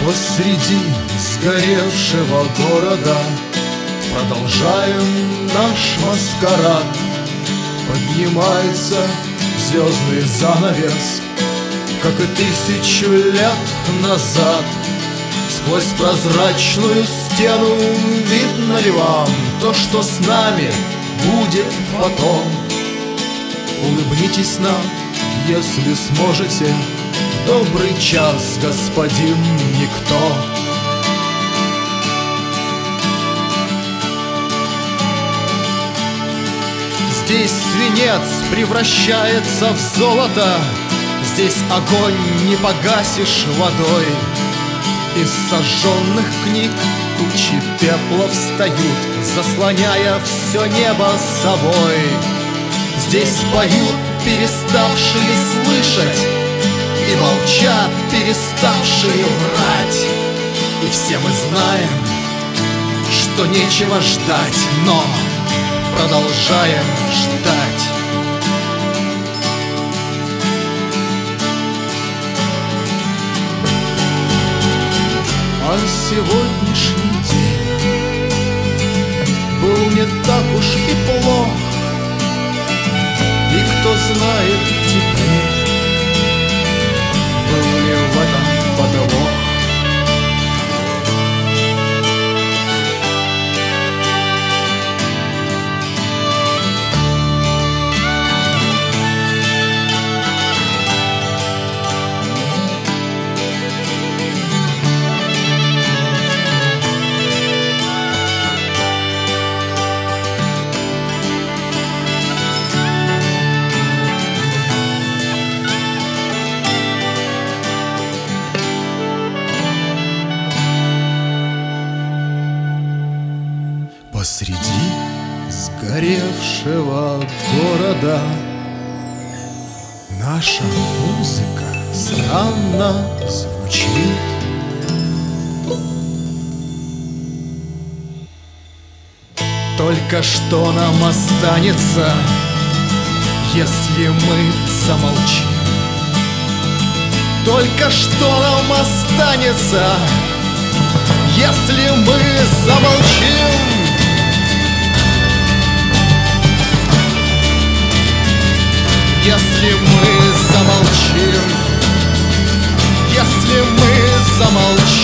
Посреди сгоревшего города продолжаем наш маскарад. Поднимается звездный занавес, как и 1000 лет назад. Сквозь прозрачную стену видно ли вам то, что с нами будет потом? Улыбнитесь нам, если сможете, в добрый час, господин Никто. Здесь свинец превращается в золото, здесь огонь не погасишь водой. Из сожженных книг кучи пепла встают, заслоняя все небо собой. Здесь поют переставшие слышать и молчат переставшие врать. И все мы знаем, что нечего ждать, но продолжаем ждать. А сегодняшний день был не так уж и плох. И кто знает теперь, был ли в этом подвох. Посреди сгоревшего города наша музыка странно звучит. Только что нам останется, если мы замолчим. Только что нам останется, если мы замолчим. Если мы замолчим, если мы замолчим.